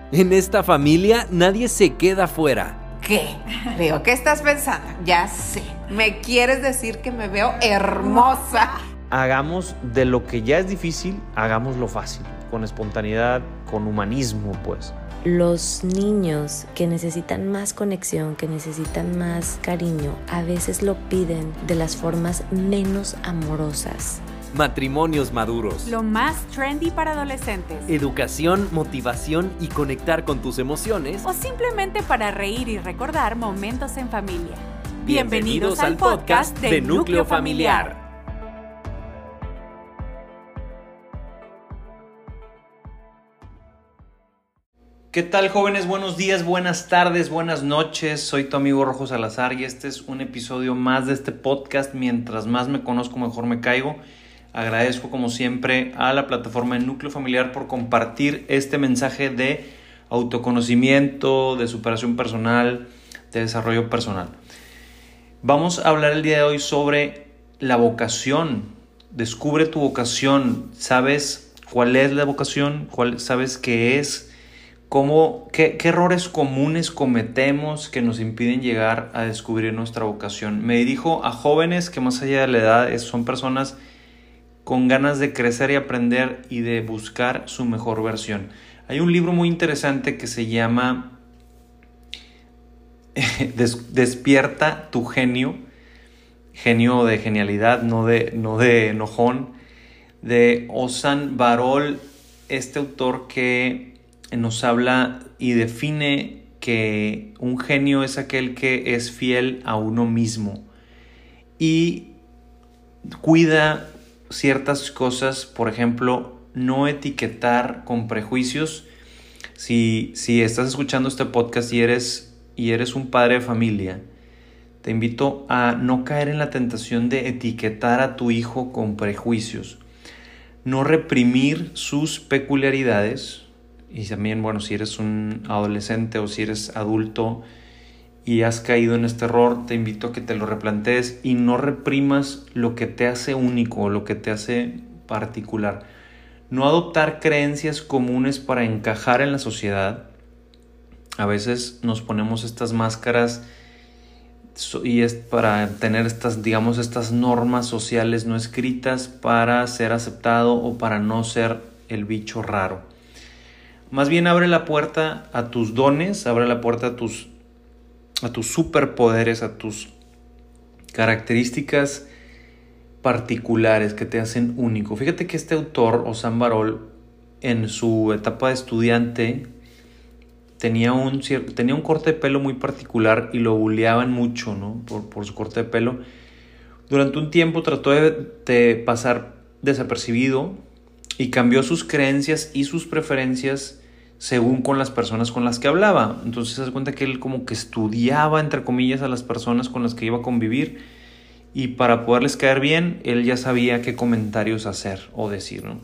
En esta familia nadie se queda fuera. ¿Qué? Leo, ¿qué estás pensando? Ya sé. ¿Me quieres decir que me veo hermosa? Hagamos de lo que ya es difícil, hagámoslo fácil, con espontaneidad, con humanismo, pues. Los niños que necesitan más conexión, que necesitan más cariño, a veces lo piden de las formas menos amorosas. Matrimonios maduros. Lo más trendy para adolescentes. Educación, motivación y conectar con tus emociones. O simplemente para reír y recordar momentos en familia. Bienvenidos al podcast de Núcleo Familiar. ¿Qué tal, jóvenes? Buenos días, buenas tardes, buenas noches. Soy tu amigo Rojo Salazar y este es un episodio más de este podcast. Mientras más me conozco, mejor me caigo. Agradezco, como siempre, a la plataforma de Núcleo Familiar por compartir este mensaje de autoconocimiento, de superación personal, de desarrollo personal. Vamos a hablar el día de hoy sobre la vocación. Descubre tu vocación. ¿Sabes cuál es la vocación? ¿Sabes qué es? ¿Qué errores comunes cometemos que nos impiden llegar a descubrir nuestra vocación? Me dirijo a jóvenes que, más allá de la edad, son personas con ganas de crecer y aprender y de buscar su mejor versión. Hay un libro muy interesante que se llama Despierta tu genio. Genio de genialidad, no de enojón. De Ozan Varol, este autor que nos habla y define que un genio es aquel que es fiel a uno mismo y cuida ciertas cosas. Por ejemplo, no etiquetar con prejuicios. Si estás escuchando este podcast y eres un padre de familia, te invito a no caer en la tentación de etiquetar a tu hijo con prejuicios. No reprimir sus peculiaridades. Y también, si eres un adolescente o si eres adulto y has caído en este error, te invito a que te lo replantees y no reprimas lo que te hace único, lo que te hace particular. No adoptar creencias comunes para encajar en la sociedad. A veces nos ponemos estas máscaras y es para tener estas normas sociales no escritas para ser aceptado o para no ser el bicho raro. Más bien abre la puerta a tus dones, abre la puerta a tus superpoderes, a tus características particulares que te hacen único. Fíjate que este autor, Ozan Varol, en su etapa de estudiante tenía un corte de pelo muy particular y lo buleaban mucho, ¿no? por su corte de pelo. Durante un tiempo trató de pasar desapercibido y cambió sus creencias y sus preferencias según con las personas con las que hablaba. Entonces se da cuenta que él como que estudiaba, entre comillas, a las personas con las que iba a convivir y para poderles caer bien, él ya sabía qué comentarios hacer o decir, ¿no?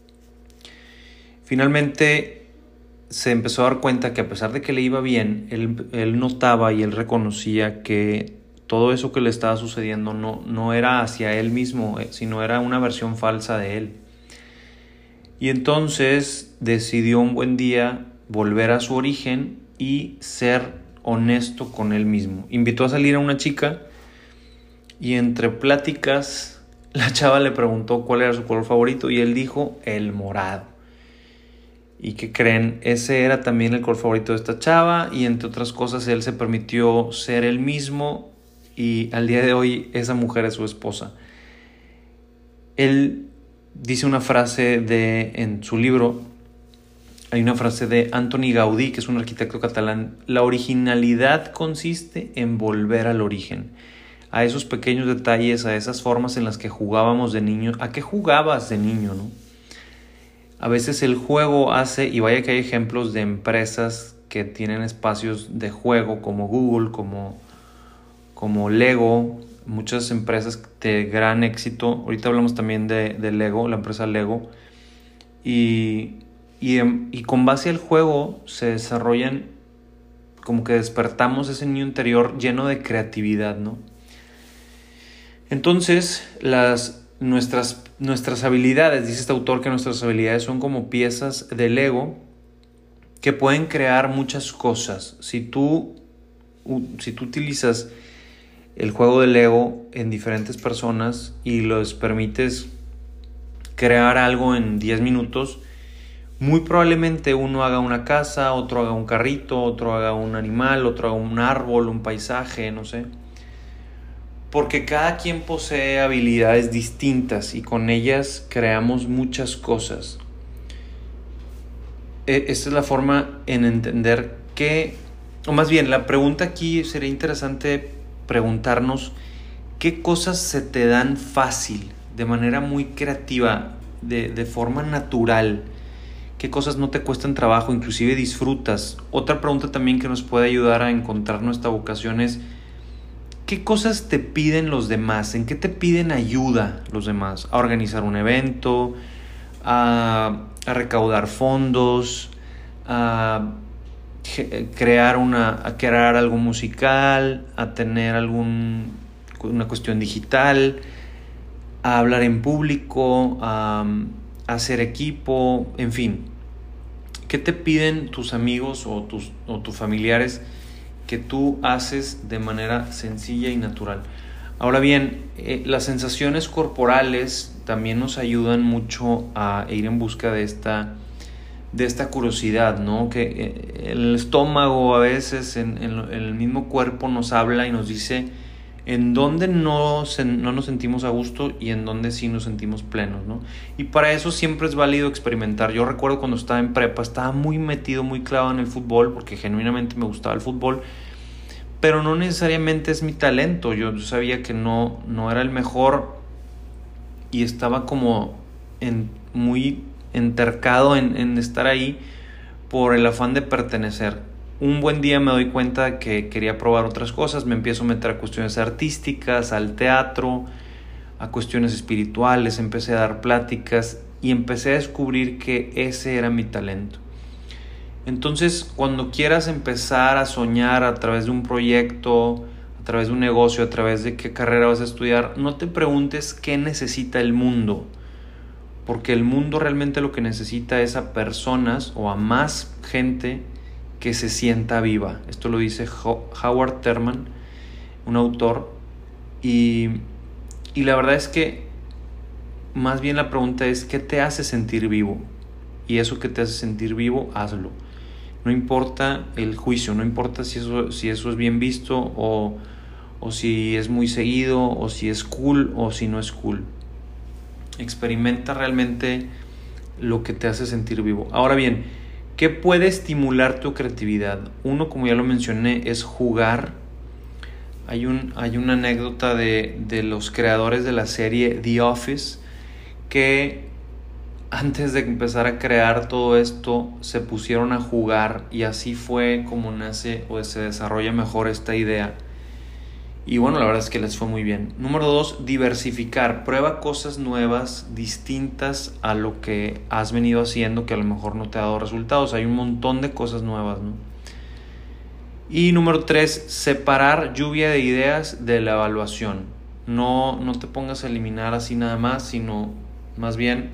Finalmente se empezó a dar cuenta que a pesar de que le iba bien, él notaba y él reconocía que todo eso que le estaba sucediendo no era hacia él mismo, sino era una versión falsa de él. Y entonces decidió un buen día volver a su origen y ser honesto con él mismo. Invitó a salir a una chica y entre pláticas la chava le preguntó cuál era su color favorito y él dijo el morado. ¿Y qué creen? Ese era también el color favorito de esta chava y entre otras cosas él se permitió ser él mismo y al día de hoy esa mujer es su esposa. Él dice una frase en su libro, hay una frase de Antoni Gaudí, que es un arquitecto catalán: la originalidad consiste en volver al origen, a esos pequeños detalles, a esas formas en las que jugábamos de niño. ¿A qué jugabas de niño, no? A veces el juego hace, y vaya que hay ejemplos de empresas que tienen espacios de juego como Google, como Lego, muchas empresas de gran éxito. Ahorita hablamos también de Lego, la empresa Lego. Y con base al juego se desarrollan, como que despertamos ese niño interior lleno de creatividad, ¿no? Entonces, nuestras habilidades, dice este autor que nuestras habilidades son como piezas de Lego que pueden crear muchas cosas. Si tú utilizas el juego del ego en diferentes personas y les permites crear algo en 10 minutos, muy probablemente uno haga una casa, otro haga un carrito, otro haga un animal, otro haga un árbol, un paisaje, no sé. Porque cada quien posee habilidades distintas y con ellas creamos muchas cosas. Esta es la forma en entender o más bien, la pregunta aquí sería interesante preguntarnos qué cosas se te dan fácil, de manera muy creativa, de forma natural. ¿Qué cosas no te cuestan trabajo, inclusive disfrutas? Otra pregunta también que nos puede ayudar a encontrar nuestra vocación es ¿qué cosas te piden los demás? ¿En qué te piden ayuda los demás? A organizar un evento, a recaudar fondos, a crear algo musical, a tener una cuestión digital, a hablar en público, a hacer equipo, en fin. ¿Qué te piden tus amigos o tus familiares que tú haces de manera sencilla y natural? Ahora bien, las sensaciones corporales también nos ayudan mucho a ir en busca de esta curiosidad, ¿no? Que el estómago a veces en el mismo cuerpo nos habla y nos dice en dónde no nos sentimos a gusto y en dónde sí nos sentimos plenos, ¿no? Y para eso siempre es válido experimentar. Yo recuerdo cuando estaba en prepa, estaba muy metido, muy clavado en el fútbol, porque genuinamente me gustaba el fútbol, pero no necesariamente es mi talento. Yo sabía que no era el mejor y estaba como muy entercado en estar ahí por el afán de pertenecer. Un buen día me doy cuenta que quería probar otras cosas, me empiezo a meter a cuestiones artísticas, al teatro, a cuestiones espirituales, empecé a dar pláticas y empecé a descubrir que ese era mi talento. Entonces, cuando quieras empezar a soñar a través de un proyecto, a través de un negocio, a través de qué carrera vas a estudiar, no te preguntes qué necesita el mundo, porque el mundo realmente lo que necesita es a personas o a más gente que se sienta viva. Esto lo dice Howard Thurman, un autor, y la verdad es que más bien la pregunta es ¿qué te hace sentir vivo? Y eso que te hace sentir vivo, hazlo. No importa el juicio, no importa si eso es bien visto o si es muy seguido o si es cool o si no es cool. Experimenta realmente lo que te hace sentir vivo. Ahora bien, ¿qué puede estimular tu creatividad? Uno, como ya lo mencioné, es jugar. Hay una anécdota de los creadores de la serie The Office que antes de empezar a crear todo esto se pusieron a jugar y así fue como nace o se desarrolla mejor esta idea. Y bueno, la verdad es que les fue muy bien. Número 2, diversificar. Prueba cosas nuevas, distintas a lo que has venido haciendo, que a lo mejor no te ha dado resultados. Hay un montón de cosas nuevas, ¿no? Y número 3, separar lluvia de ideas de la evaluación. No te pongas a eliminar así nada más, sino más bien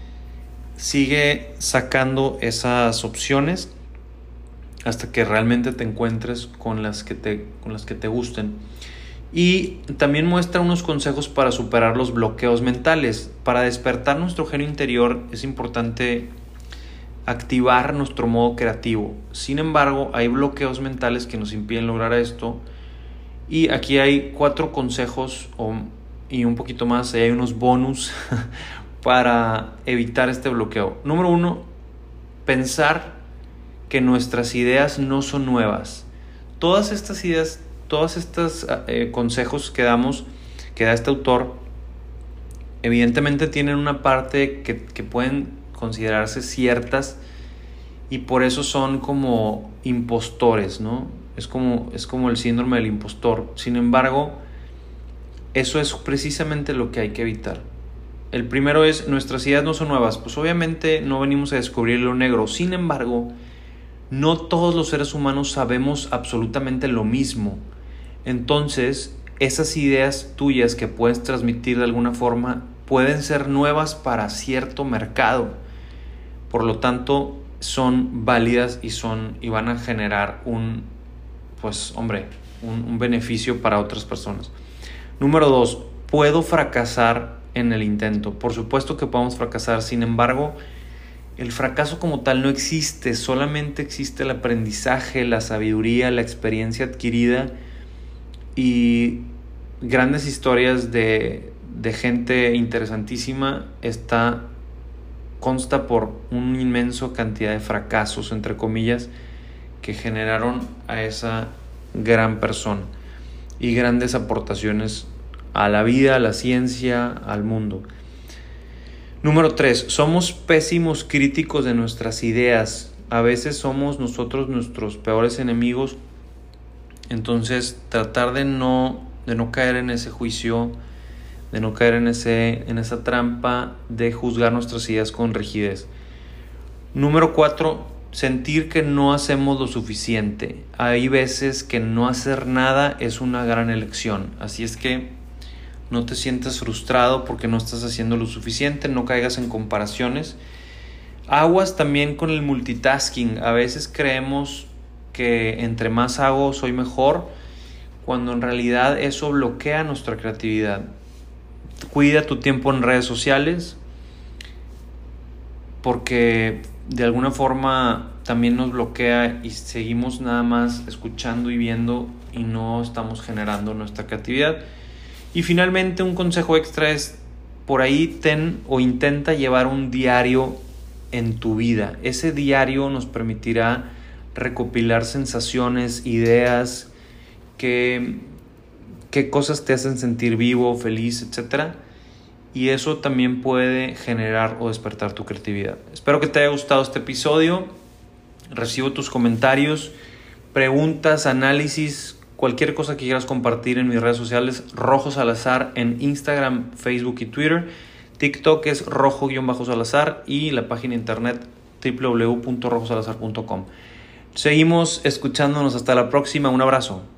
sigue sacando esas opciones hasta que realmente te encuentres con las que te gusten. Y también muestra unos consejos para superar los bloqueos mentales. Para despertar nuestro genio interior es importante activar nuestro modo creativo. Sin embargo, hay bloqueos mentales que nos impiden lograr esto. Y aquí hay 4 consejos y un poquito más. Hay unos bonus para evitar este bloqueo. Número 1, pensar que nuestras ideas no son nuevas. Todas estas ideas, todos estos consejos que da este autor, evidentemente tienen una parte que pueden considerarse ciertas y por eso son como impostores, ¿no? Es como el síndrome del impostor. Sin embargo, eso es precisamente lo que hay que evitar. El primero es, nuestras ideas no son nuevas. Pues obviamente no venimos a descubrir lo negro. Sin embargo, no todos los seres humanos sabemos absolutamente lo mismo. Entonces, esas ideas tuyas que puedes transmitir de alguna forma pueden ser nuevas para cierto mercado. Por lo tanto, son válidas y van a generar un beneficio para otras personas. Número 2, puedo fracasar en el intento. Por supuesto que podemos fracasar, sin embargo, el fracaso como tal no existe, solamente existe el aprendizaje, la sabiduría, la experiencia adquirida y grandes historias de gente interesantísima consta por una inmensa cantidad de fracasos, entre comillas, que generaron a esa gran persona y grandes aportaciones a la vida, a la ciencia, al mundo. Número 3, somos pésimos críticos de nuestras ideas. A veces somos nosotros nuestros peores enemigos. Entonces, tratar de no caer en ese juicio, de no caer en esa trampa de juzgar nuestras ideas con rigidez. Número 4, sentir que no hacemos lo suficiente. Hay veces que no hacer nada es una gran elección. Así es que no te sientas frustrado porque no estás haciendo lo suficiente, no caigas en comparaciones. Aguas también con el multitasking. A veces creemos que entre más hago soy mejor, cuando en realidad eso bloquea nuestra creatividad. Cuida tu tiempo en redes sociales, porque de alguna forma también nos bloquea y seguimos nada más escuchando y viendo y no estamos generando nuestra creatividad. Y finalmente, un consejo extra es, por ahí intenta llevar un diario en tu vida. Ese diario nos permitirá recopilar sensaciones, ideas, qué cosas te hacen sentir vivo, feliz, etc. Y eso también puede generar o despertar tu creatividad. Espero que te haya gustado este episodio. Recibo tus comentarios, preguntas, análisis, cualquier cosa que quieras compartir en mis redes sociales. Rojo Salazar en Instagram, Facebook y Twitter. TikTok es rojo-salazar y la página internet www.rojosalazar.com. Seguimos escuchándonos. Hasta la próxima. Un abrazo.